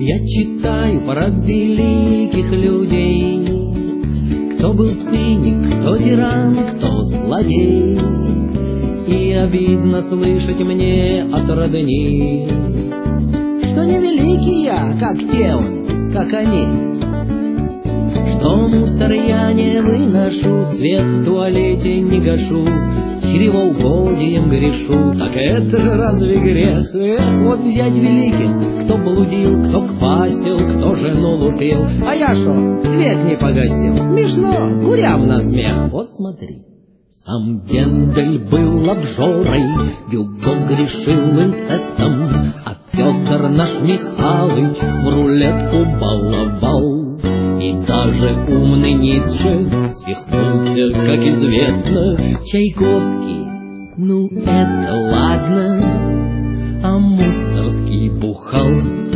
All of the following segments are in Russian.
Я читаю про великих людей, кто был циник, кто тиран, кто злодей. И обидно слышать мне от родни, что не великий я, как те он, как они. Что мусор я не выношу, свет в туалете не гашу, чревоугодием грешу, так это же разве грех? Вот взять великих, кто блудил, кто квасил, кто жену лупил, а я шо, свет не погасил. Смешно, курям на смех. Вот смотри, сам Гендель был обжорой, Гюго грешил инцестом, а Федор наш Михалыч в рулетку баловал. И даже умный Ницше свихнулся, как известно. Чайковский, ну это ладно, а Мусорский бухал.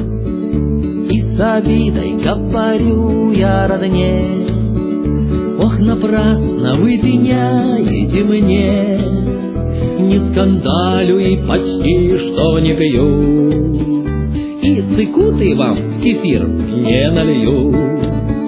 И с обидой говорю я родне: ох, напрасно вы пеняете мне, не скандалю и почти что не пью, и цикуты вам в кефир не налью.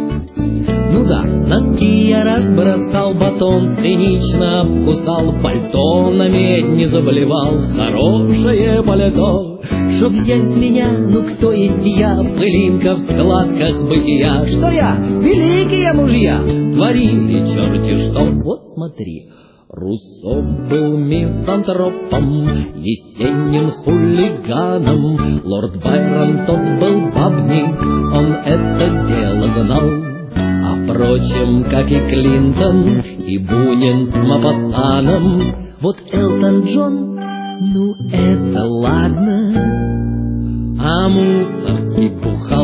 Ну да, носки я разбросал, батон цинично обкусал, пальто на медь не заблевал, хорошее пальто. Чтоб взять с меня, ну кто есть я, пылинка в складках бытия, что я, великие мужья, творили черти что. Вот смотри, Руссо был мизантропом, Есенин хулиганом, лорд Байрон тот был бабник, он это дело знал. А впрочем, как и Клинтон, и Бунин с Мапасаном, вот Элтон Джон, ну это ладно, а Мусорский бухал.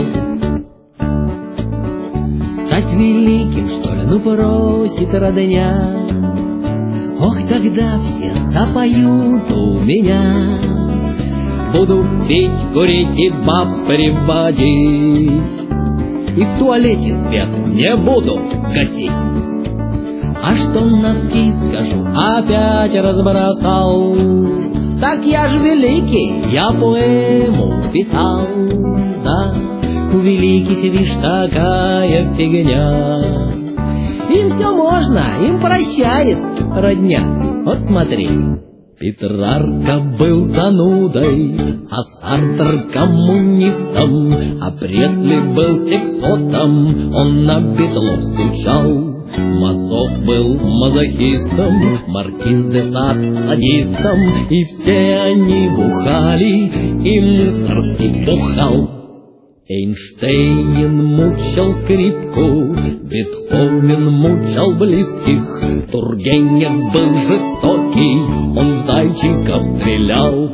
Стать великим, что ли, ну просит родня, ох, тогда все запоют у меня. Буду пить, курить и баб приводить, и в туалете свет не буду гасить. А что носки, скажу, опять разбросал, так я ж великий, я поэму писал. Да, у великих, вишь, такая фигня, им все можно, им прощает родня. Вот смотри, Петрарка был занудой, а Сартр коммунистом, а Пресли был сексотом, он на Бетлов стучал. Мазов был мазохистом, Маркиз де Сад садистом, и все они бухали, и Мусорский бухал. Эйнштейн мучил скрипку, Бетховен мучил близких, Тургенев был жестокий, он в зайчиков стрелял.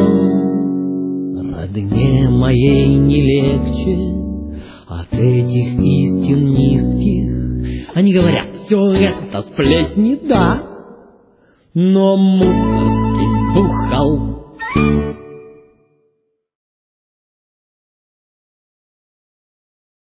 Но родне моей не легче от этих истин низких. Они говорят, все это сплетни, да, но Мусорский бухал.